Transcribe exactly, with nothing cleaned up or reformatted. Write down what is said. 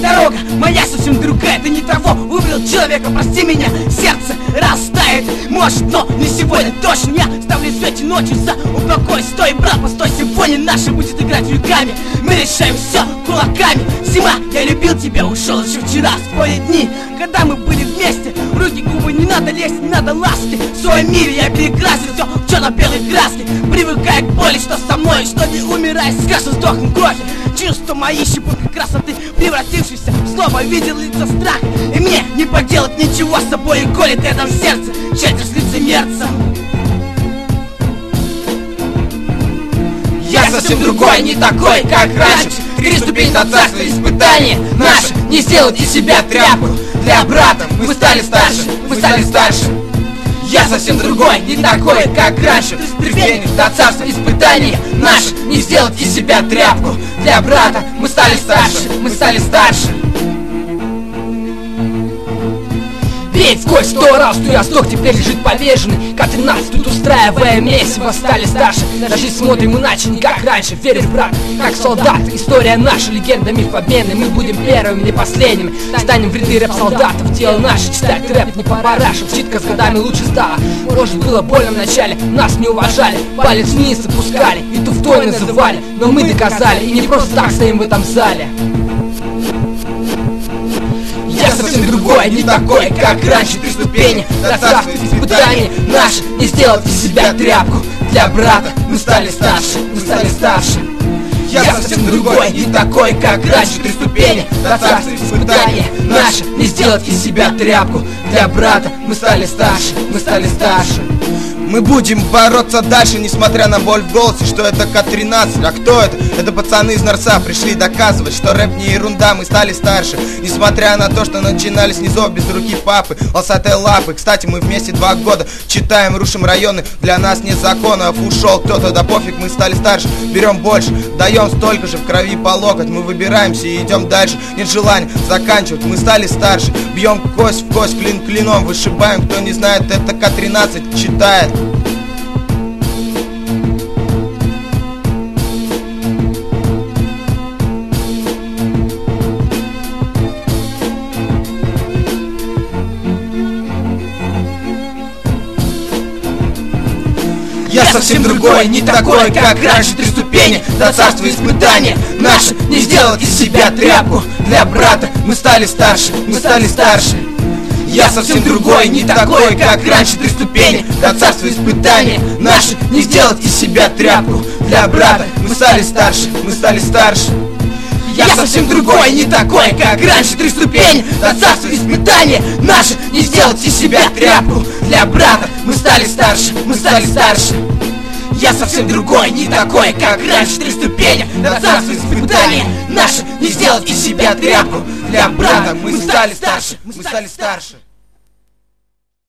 Дорога моя совсем другая, ты не того выбрал человека, прости меня. Сердце растает, может, но не сегодня точно. Я ставлю эти ночи за упокой. Стой, брат, постой, симфония наша будет играть веками. Мы решаем все кулаками. Зима, я любил тебя, ушел еще вчера. Вспомни дни, когда мы были вместе. В руки губы не надо лезть, не надо ласки. В своем мире я перекрасил все в черно-белой краске. Привыкая к боли, что со мной, что не умирает с каждым вздохом крови. Чувства мои щепотка красоты, превратившийся в слово, видел лица страх. И мне не поделать ничего с собой, и колет это в сердце, тщательно с лицемерцем. Я совсем другой, не такой, как раньше. Три ступени до царства, испытания наши. Не сделать из себя тряпку для брата. Мы стали старше, мы стали старше. Я совсем другой, не такой, как раньше. Три ступени до царства, испытания наши. Не сделать из себя тряпку для брата. Мы стали старше, мы стали старше. Ведь сквозь сто раз, что я сдох, теперь лежит поверженный. К тринадцать тут устраивая месиво, стали старше. На жизнь смотрим иначе, не как раньше. Веришь, брат, как солдат. История наша, легенда, миф победы. Мы будем первыми, не последними. Станем в ряды рэп-солдатов. Дело наше, читать рэп не по парашам. Читка с годами лучше стала. Может, было больно в начале, нас не уважали. Палец вниз опускали и туфтой называли. Но мы доказали, и не просто так стоим в этом зале. Я совсем другой, не такой, как раньше. Три ступени до царства, испытаний наши. Не сделать из себя тряпку для брата. Мы стали старше, мы стали старше. Я совсем другой, не такой, как раньше. Три ступени до царства, испытания наши. Не сделать из себя тряпку для брата. Мы стали старше, мы стали старше. Мы будем бороться дальше, несмотря на боль в голосе, что это К тринадцать. А кто это? Это пацаны из Норса пришли доказывать, что рэп не ерунда, мы стали старше. Несмотря на то, что начинали с низов, без руки папы, волосатой лапы. Кстати, мы вместе два года читаем, рушим районы, для нас нет законов. Ушел кто-то, да пофиг, мы стали старше. Берем больше, даем столько же, в крови по локоть. Мы выбираемся и идем дальше, нет желания заканчивать, мы стали старше. Бьем кость в кость, клин клином, вышибаем. Кто не знает, это К тринадцать читает. Я совсем другой, не такой, как раньше. Три ступени до царства, испытания наши. Не сделать из себя тряпку для брата. Мы стали старше, мы стали старше. Я совсем другой, не такой, как раньше. Три ступени до царства, испытания наши. Не сделать из себя тряпку для брата. Мы стали старше, мы стали старше. Я совсем другой, не такой, как раньше. Три ступени до царства, испытания наши. Не сделать из себя тряпку для брата. Мы стали старше, мы стали старше. Я совсем другой, не такой, как раньше. Три ступени до царства, испытания наши. Не сделать из себя тряпку для брата. Мы стали старше, мы стали старше.